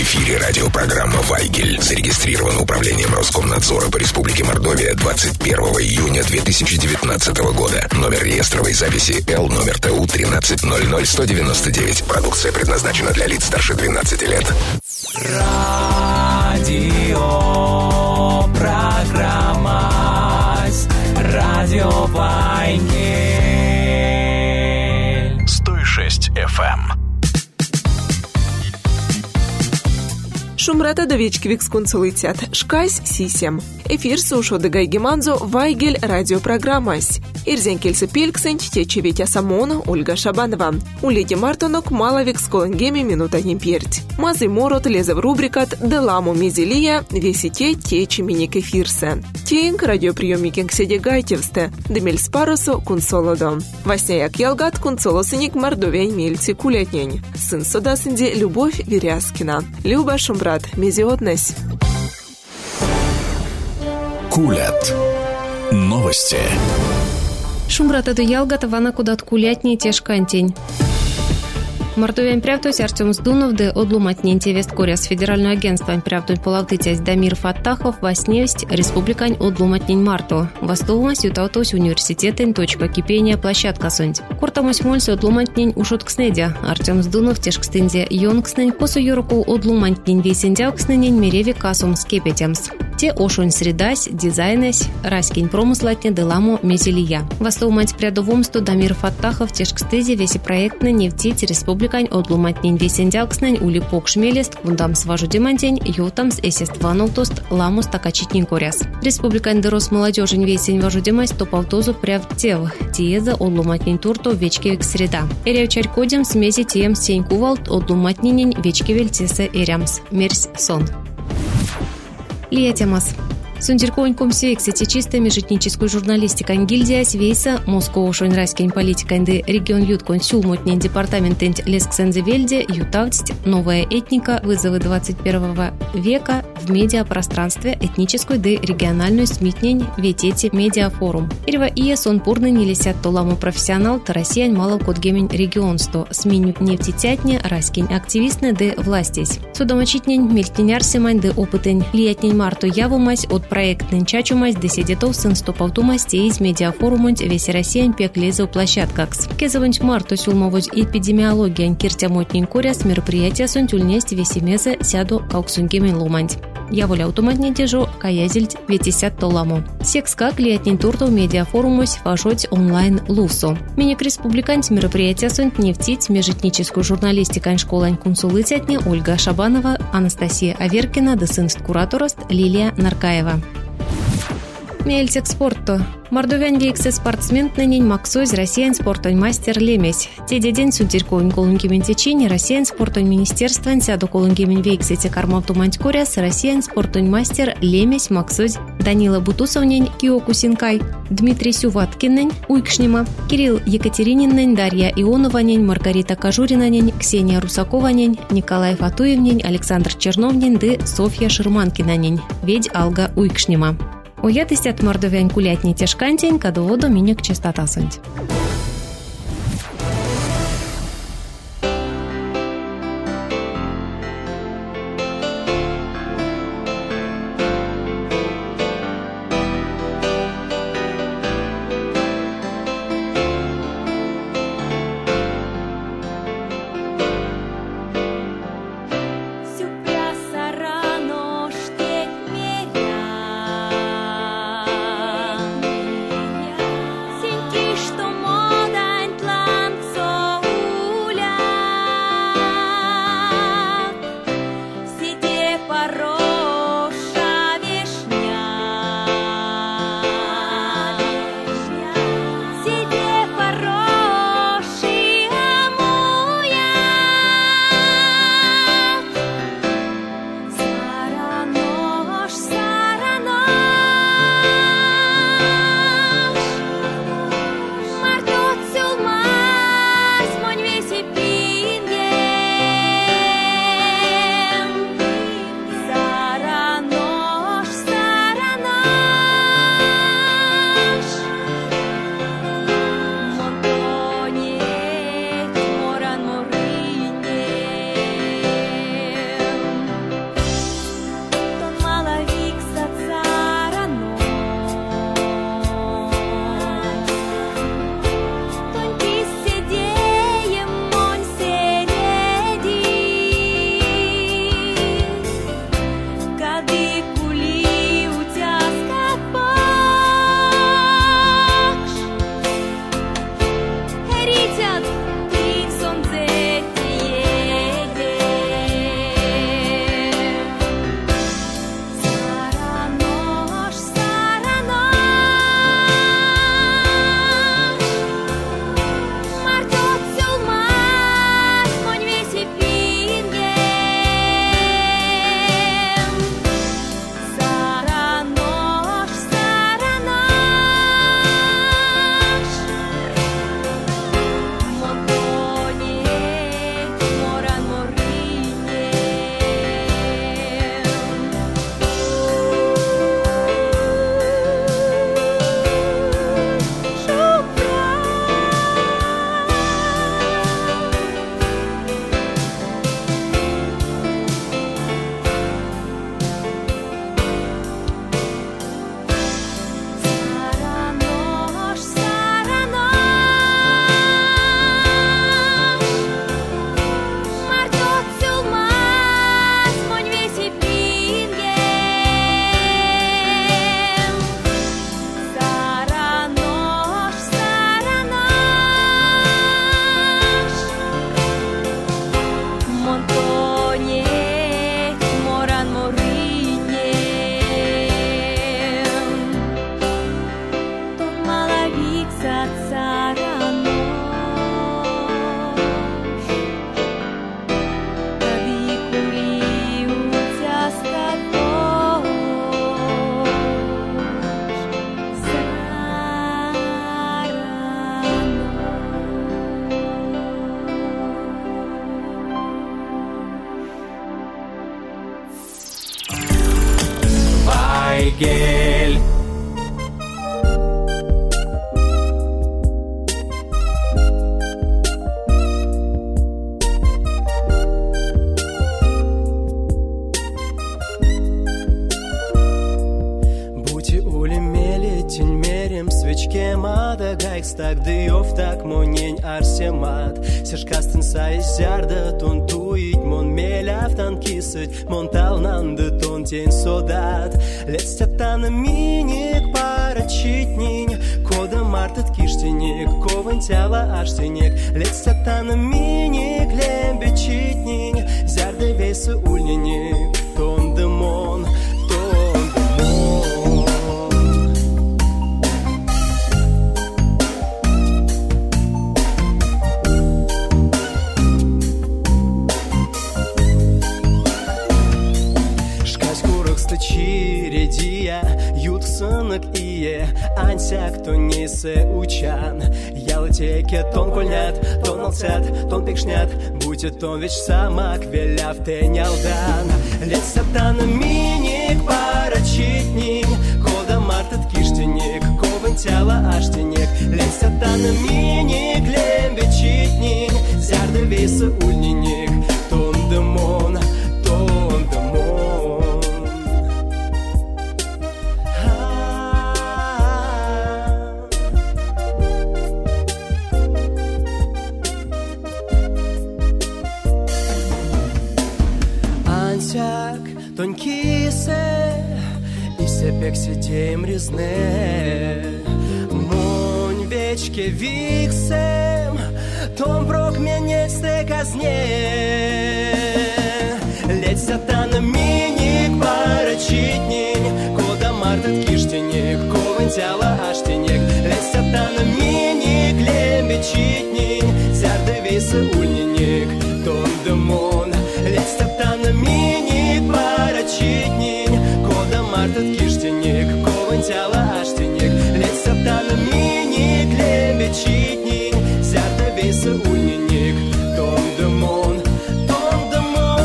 эфире радиопрограмма «Вайгель». Зарегистрирована управлением Роскомнадзора по Республике Мордовия 21 июня 2019 года. Номер реестровой записи Л номер ТУ 1300199. Продукция предназначена для лиц старше 12 лет. Радиопрограмма «Радио Вайгель». 106 FM. Шумрата довечкивик скунцулитят. Шкайс сисем. Эфир сушу дегай геманзо Вайгель радиопрограммась. Ирзен кельсы пельксень тече Витя Самона, Ольга Шабанова. Улети Мартонок маловик сколангеми минута немперть. Мазы морот лезе в рубрикат «Деламу мизелия» весите тече миник эфирсе. Тейнк радиоприемникинг седе гайтевсте. Демель спаросо кунсолодо. Васняяк ялгат кунсолосыник мордовяй мельци кулетнень. Сын содасынде Любовь Веряскина. Люба Шумрат, мезиотнесь. Кулят. Новости. Шумрата до ялгата вана кудат кулятни тешкантень. Мордовян прявтусь Артем Сдунов де одлуматненте Весткория с федерального агентства прявтунь полавтытясь Дамир Фаттахов восневсть республикань одлуматнень Марту. Востолмась ютаутось университетен точка кипения площадка сонть. Куртамось мольсы одлуматнень ушоткснедя. Артем Сдунов тешкстензе йонкснень посу юруку одлуматнень весендяукснень мереви касум скепетямс. Те ошонь средась, дизайнась, раскинь промыслатня деламу мезелия. Востолмать прядовомсту Дамир Фаттахов тешкстезе веси проектны нефтить республикань одлуматнень весендяукснень улипок шмелест кундам сважу демантень ютамс эсест ванолтост ламус такачитнень коряс. Республикань дерос молодежень весень важу демасть топавтозу прявтев тиеза одлуматнень турто вечкевик среда. Эревчарь кодем смези тием сень кувалт одлуматнень вечкевель тесе эрямс. Мерсь сон. Лия темас. Сундерконьком сеексити чисто межэтническую журналистика гильдия свейса Москва шойнрайскень политика инды регион юткон сюлмотнень департаментент лесксензевельде ютавтсть новая этника вызовы 21 века в медиапространстве этническую де региональную смитнень ветети медиафорум. Ирва ие сон пурны не лисят толаму профессионал то россиян мало код гемень регионсто сменю нефтетятне раскень активистне де властесь. Судомочитнень мельтенярсимань де опытень лиятнень марту явумась от проект нынчачумась деседетов сын стопалтумасти из медиафорумонть весь Россиян пеклезу площадкакс. Кезавонть марту сюлмоводь эпидемиология киртямотнень коряс мероприятия сунтюльнесть весемезе сяду кауксунгемен луманть. Я воля аутоматнень тежу каязельть ветисят толаму. Секскак лиятнень туртов медиафорумось фашоть онлайн лусо. Миник республикант мероприятия сунт нефтить межэтническую журналистикань школань кунсулытятне Ольга Шабанова, Анастасия Аверкина, десынст кураторост Лилия Наркаева. Мельцек спорту. Мордовян вейксе спортсмен нынень максоз россиян спортонь мастер лемесь. Теде день сунтирковень колунгемен течени россиян спортонь министерстван сяду колунгемен вейксе те кармавтуманть коряс россиян спортонь мастер лемесь максоз Данила Бутусовнень Киоку Синкай, Дмитрий Сюваткиннень Уйкшнима, Кирилл Екатерининнень, Дарья Ионованнень, Маргарита Кажуринанень, Ксения Русакованень, Николай Фатуевнень, Александр Черновнень де Софья Ширманкинанень, Ведь Алга Уйкшнима. Уятысть от мордовян кулятни тешкантень, кадоводу миник частотасунть. Что Вайгель. Так дыев так монень арсемат Сешкастын сайзярда тон туить мон меляфтан кисыть Мон талнанды тон тень содат Летстятана миник парачитнинь Кода мартат киштиник Ковын тяла аштиник Летстятана миник лембечитнинь Зярды вейсы ульниник Тон дымон Сынок ие, ансяк то несе учан. Ялтеке тон кольнят, тон алцят, тон пикшнят, будет тон веч самак веляв тенялдан. Лет сатана миник парачитник, кода мартат киштиник, ковын тяла аштиник. Лет сатана миник лембечитник, зярды вейсы ульниник, тон дымон, тон дымон. Тонкисе, и сепек сидеем резне. Монь вечке виксем, том брок менец те казне. Ледь сатана миник парачитник, кода мартат киштиник, ковын тяла аштиник. Ледь сатана миник лембечитник, зярды вейсы ульниник, тон дымон. Ледь сатана миник парачитник, кода мартат киштиник, ковын тяла аштиник. Ледь сатана миник лембечитник, зярды вейсы ульниник, тон дымон, тон дымон.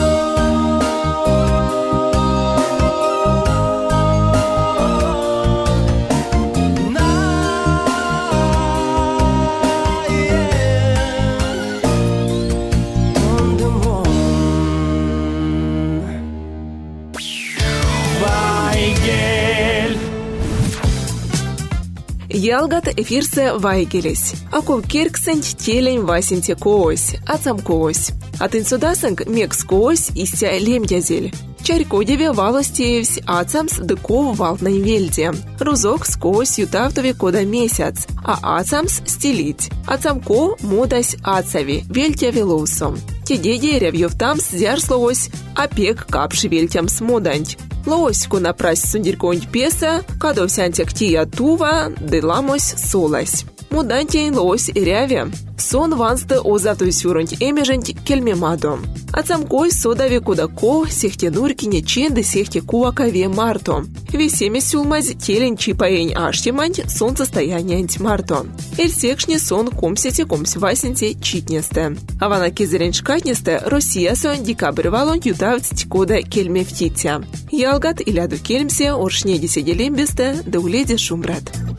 Ялгат эфирсе Вайгелес. Акул кирксенч телень васинте коось, ацам коось. Атын судасынг мекс коось истя лемдязель. Чарькодеве валостеевсь ацамс дыков валтной вельде. Рузок скось ютавтове кода месяц, а ацамс стелить. Ацамко модась ацави, вельтя велоусом. Теде деревьев тамс зярсловось, опек капши вельтям смоданť. Лоську напрась сундерконь песа, кадовсянтек тия тува, деламось солась. Мудантень лось и ряве. Сон вансты озатуй сюрунть эмеженть кельмемадо. Ацамкой содави кудако, сехте нуркине ченды сехте кувакаве марто. Весеме сюлмазь телень чипаень аштиманть солнцестоянянть марто. Эльсекшне сон комсете комсь васенте читнесте. Авана кезерень шкатнесте Россия сон декабрь валон ютавть кода кельмевтитя. Ялгат иляду кельмсе оршне деседелембесте да уледи шумбрат.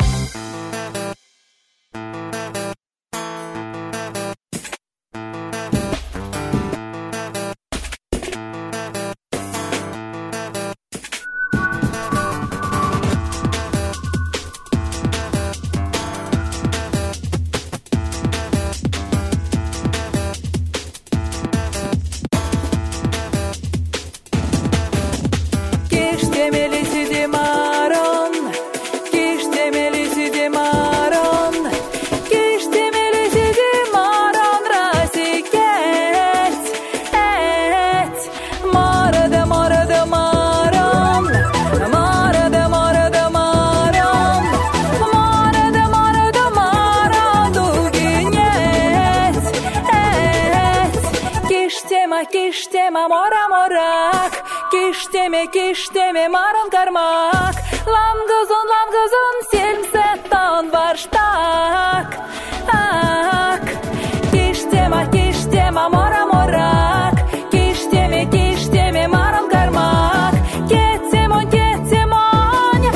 Киштема мора морак, киштеме марон кармак, ламгазон 70 тонн варштак. Киштема мора морак, киштеме марон кармак, кетемон,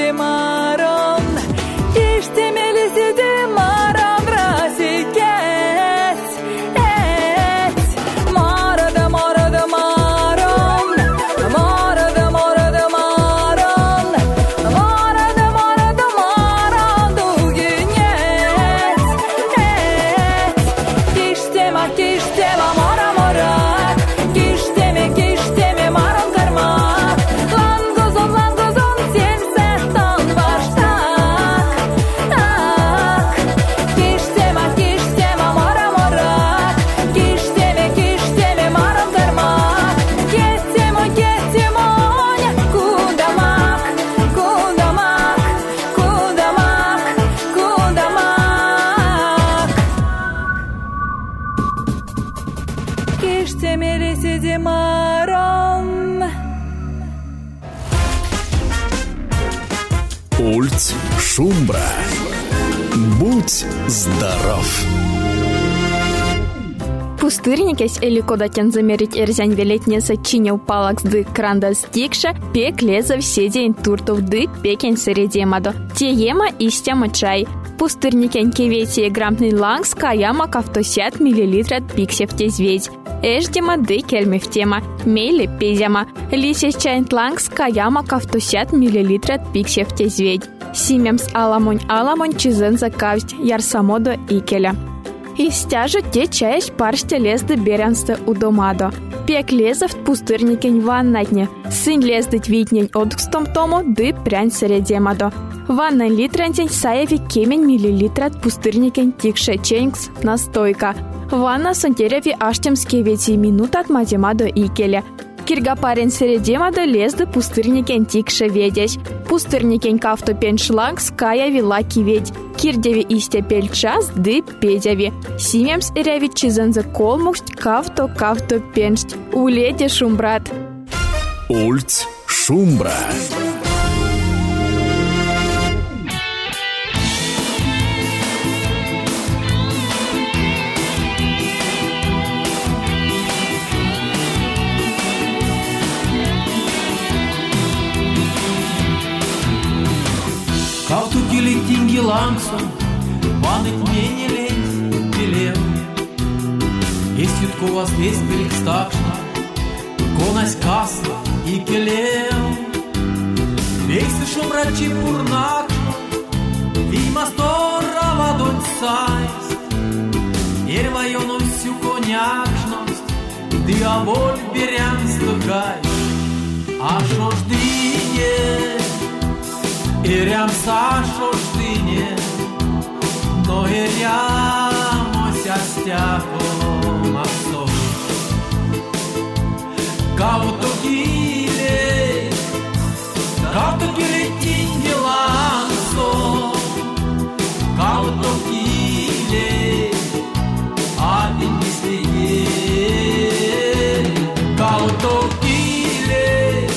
de maron, kišteme lesi de maron, rasikets, mara de maron, mara de maron, duginets, kištema mora morak, kišteme maron karmak, langozon sen sertan baştak, kištema mora morak, kišteme maron karmak, getimo kudamak, kišteme lesi de maron. Ульц Шумбра. Будь здоров. Пустырникес или кодатен замерить эрзянь велетне сочинил палакс ды кранда стикша, пек лезав седень туртов ды пекен середемадо. Те ема истяма чай. Пустырникен кеветие грампный лангс каяма кавтосят миллилитрат пиксев тезведь. Эждема ды кельмев тема, мейле пезяма. Лисес чайнт лангс каяма кавтосят миллилитрат пиксев тезведь. Симемс аламонь чизен закавсть ярсамодо икеля. И стяжу те чаешь парште лезды берянсты удомадо. Пек лезав пустырникен ваннатне. Сын лездыть витнень одкстом тому ды прянь середемадо. Ванна литрантень саеви кемень миллилитрат пустырникен тикше ченькс настойка. Ванна сонтереви аштемске вети минутат матемадо икеля. Кирга парен середемадо лезды пустырникен тикше ведясь. Пустырникен кавто пеншланг ская вила киведь. Кирдеви истя пельчас ды педяви. Симемс эряви чизензе колмуксть кавто пеншт. Уледе шумбрат. Ульц Шумбра. Кавту килитинги лангсон, ваныть мне не лезь, белел. Есть ютку вас весь перекстакшна, конась касла и келел. Вейсы шумрачи пурнакшна, вима стора ладонь сайст. Ервайону всю конякшность, ты оболь берян стукаешь. А шо ж дыне? Ирям Сашо штине, но ирямося стяхом отстой. Кавто киле тинги лансо, кавто киле, а тинги слие. Кавто киле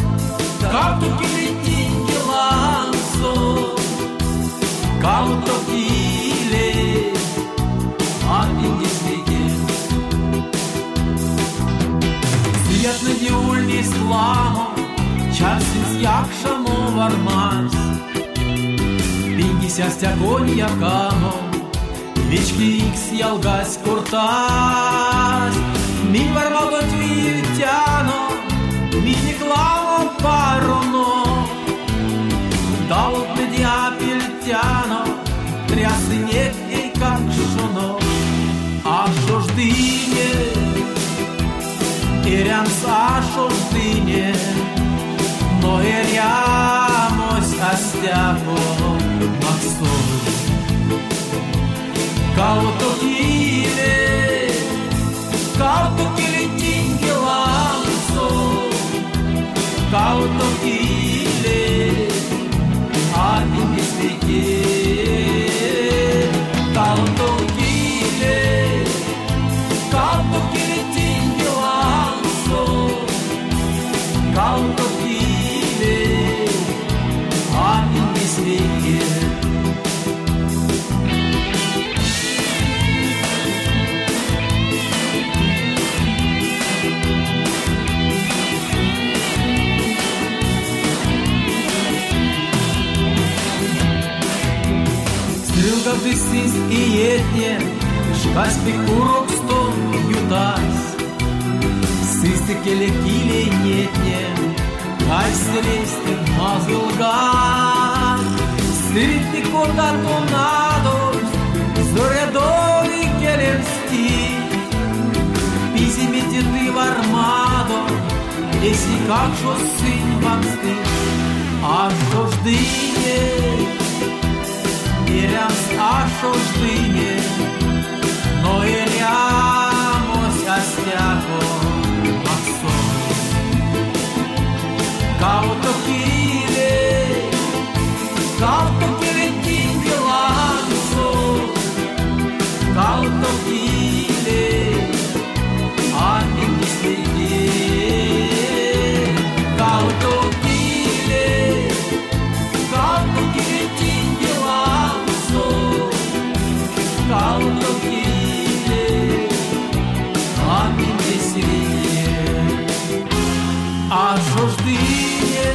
тинги лансо, кавто киле, а тинги слие. Свет на диульни сламо, часис якшамо вармас. Пингися стягонь якамо, вички икс ялгась куртас. Ми вармало твитяно, ми не клаво пароно. Дал медиа пельтяно, трясы нет ей как шоно. А шо ж дыне, ирям Сашо ж дыне, но ирямось астяхом максой. Кавто киле тинги лансо, кавто киле, а тинги слие. Кавто киле тинги лансо, кавто киле, а тинги слие. Dysins ietnie, škas pikurok sto jutas. Sisti kele nietnie, kaj seleste mazulgan. Siriti korda tornados, zoredovi kelemsti. Pizimite ты в армадо, если как что сын вам стыд. А что ждыне, Ирям а что ждыне, но Ирямось остяко максон. Кау-то киле тингеланцо, кау-то киле, а не мислите, кау-то a žoždinje,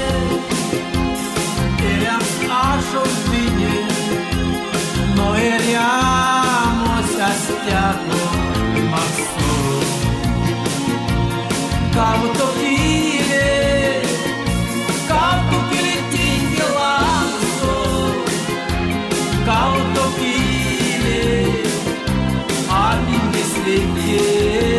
eriam a žoždinje, no eriamos astiako maso. Kauto kile tingelanso, kauto kile, a ninguém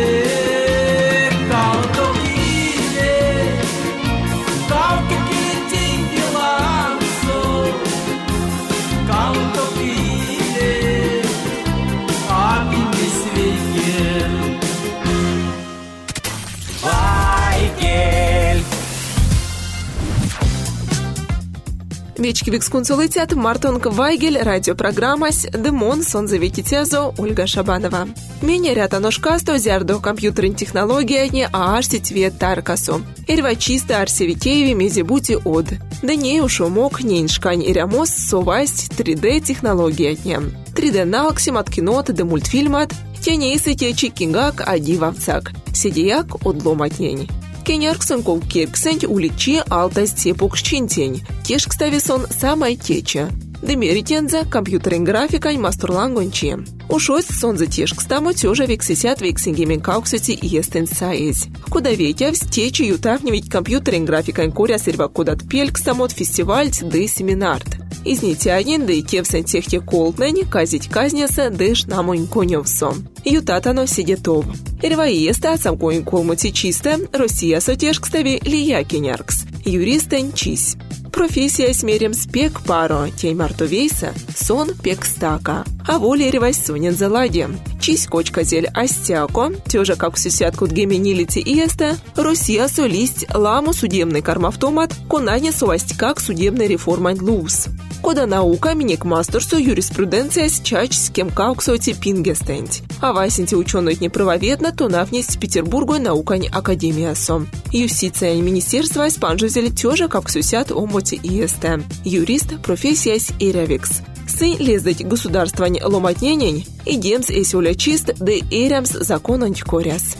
Вечки викскунцулитят Мартонг Вайгель, радиопрограммас Демон Сонзавититезо Ольга Шабанова. Меня рята ножкасто зярдо компьютерин технология не аашти цвет таркасу. Ирва чисто арсевитееви мезебути од. Да не ушомок нейншкань ирямос совасть 3D технология не. 3D налксим от кинот де мультфильмат, тенейсы течи кингак ади вавцак. Сидияк одломатнень. Кенярксон кол кирксент уличи алтас цепукшчинтень. Тешкстависон самай теча. Демеритенза компьютерин графикань мастурлангончи. Ушось сонза тешкстамо тёжа вексисят вексингемен кауксути иестен саез. Куда ветя встечи ютавневить компьютерин графикань коря сырва кудат пелькстамот фестивальт да семинарт. Изнитянин да и кевсен техте колтнень казить казняса дэш намонь конёвсо. Ютатано сидетов. Ирваиеста самкоин колмути чисто, Россия сотешкстави лия кеняркс. Юристен чись. Профессия смерем спек паро, тей мартовейса, сон пек стака. А воле ревась сонен заладе. Чись кочка зель астяко, тёжа как сусяткут геменилити иеста, Россия солисть ламу судебный кармавтомат, конане совасть как судебный реформань луз. Кода наука минек мастерсу юриспруденция с чач с кем кауксоти пингестент. А васенти ученый не правоведно, то навнесть Петербургу наукань академиясом. Юстиция министерства спанжузель тёжа как сусят омоти иеста. Юрист профессия с ирявикс. Сын лездать государствань ломатненень, и демс эсюля чист, да эрямс закононь коряс.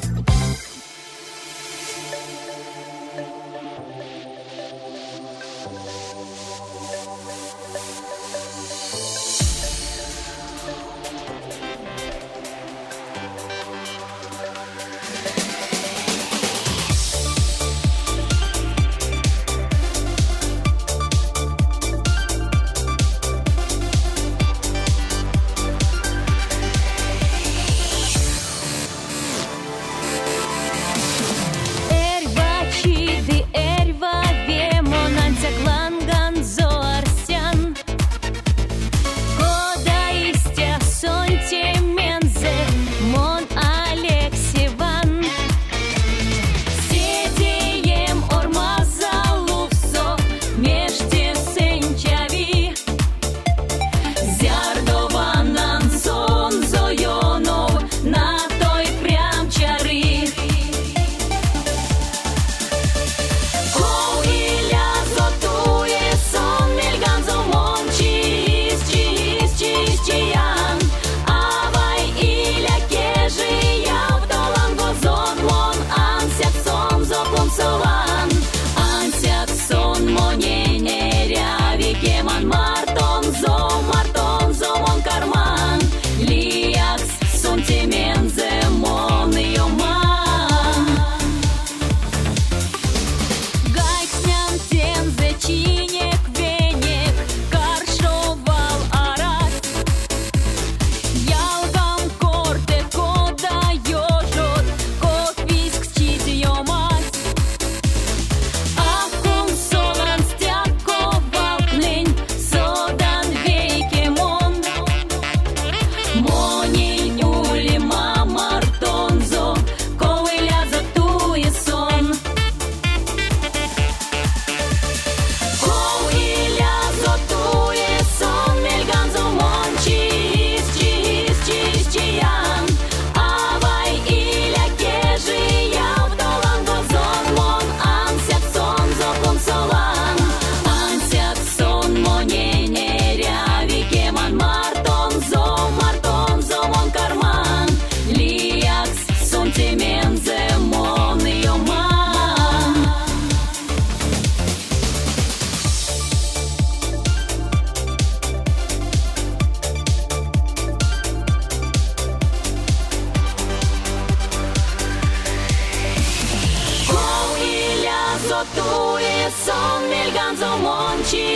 зомон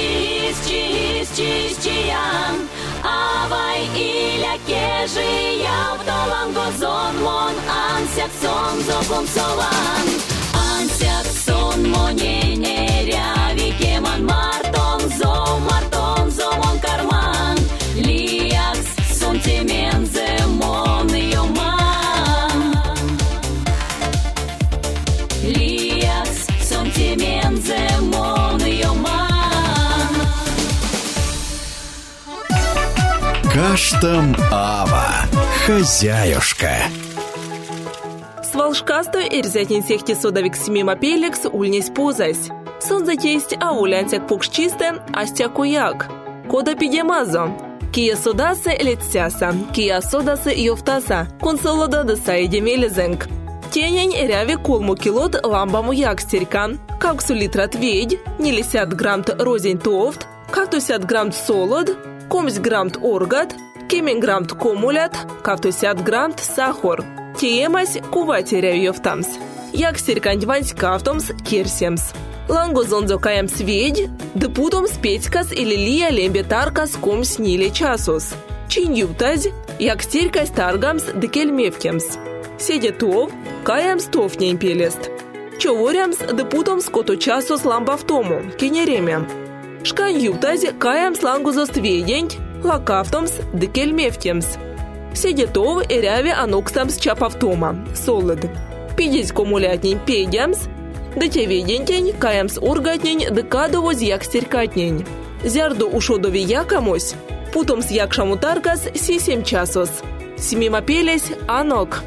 чиям. Авай иля кежи яв долан гозон мон ансяк сон зогум солан. Ансяк сон монене ряви кеман мартон зомон карман. Лиакс сон темензе мон йоман. Лиакс сон темензе мон йоман. Каштам Ава, хозяюшка. Свалшкасто ирзятин сехти содовик смима пелекс ульнесь позась. Сон затесть аулянтяк пукшчисте астякуяк. Кода пидемазо. Кия содасе летсяса, кия содасы йофтаса, консолода десаиде мелезенг. Тенень ряви колму килот ламбаму якстерькан, каксу литрат ведь, 50 грамм розень тофт, кактусят грамм солод, комсь грамм оргат, кемень грамм комулят, кактусят грамм сахар. Тиемась куватеря йофтамс. Якстерькань вансь кафтомс керсемс. Лангозонзо каям сведь, депутом спетькас или лия лембетаркас комс ниле часус. Чиньютазь, якстерькась таргамс декельмевкемс. Седетов, каямс тофнень пелест. Човорямс депутом скоту часус ламбавтому, кенеремя. Шканьютазь, каямс лангозост ведень, лакафтомс декельмевкемс. Седетов эряви аноксамс чапавтома, солод. Пидеть комулятнень педямс, да те ведентень, каямс ургатнень, да кадовоз якстерькатнень. Зярду ушодови якамось, путомс якшаму таркас си 7 часос. Смима пелесь анок.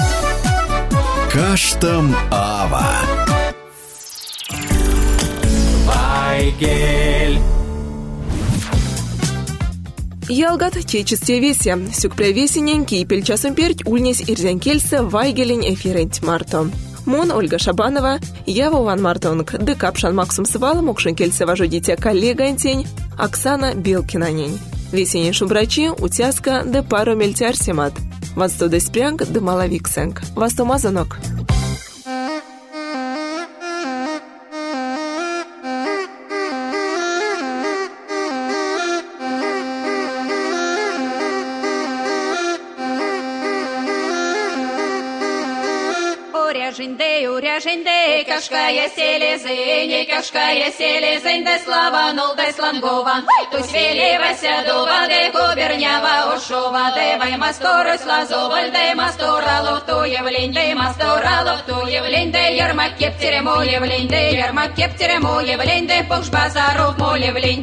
Каштам Ава. Вайгель. Ялгат чечесте весе, сюкпре весенень кипель часом перть ульнесь ирзянкельсе вайгелень эфиренть марто. Мон Ольга Шабанова, я Вован Мартонг, декапшан Максум Свала, мокшенкельсе вожодите коллегантень, Оксана Белкинанень. Весенний шубрачи, утяска, де пару мельтярсемат. Вансто де спрянг, де малавиксенг. Васто мазанок. Уряженде, кашкая селезень, да славанул, да слангован. Тусь велевася дува, де губернява ошова, де вай масторы слазоваль, де масторалов то явлень, де масторалов то явлень, де ярмак кептеремо явлень, де ярмак кептеремо явлень, де покш базаров молевлень.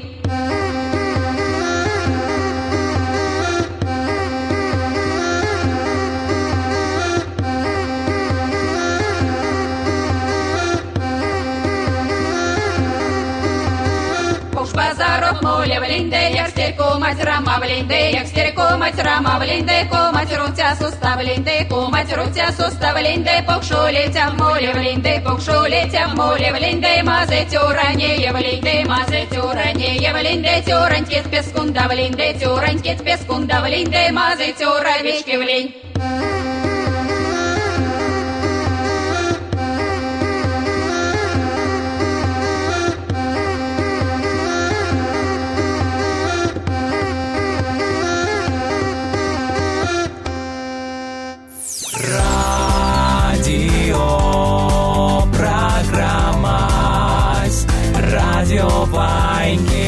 Базаров моле влинде, як стерко мать рама влинде, як стерко мать рама влинде, комать руця сустав влинде, комать руця сустав влинде, покшолетя в моле влинде, покшолетя в моле влинде, мазе тюране влинде, мазе тюране влинде, тюранькет пескунда влинде, тюранькет пескунда влинде, мазе тюравички влинь. Радио Вайгель.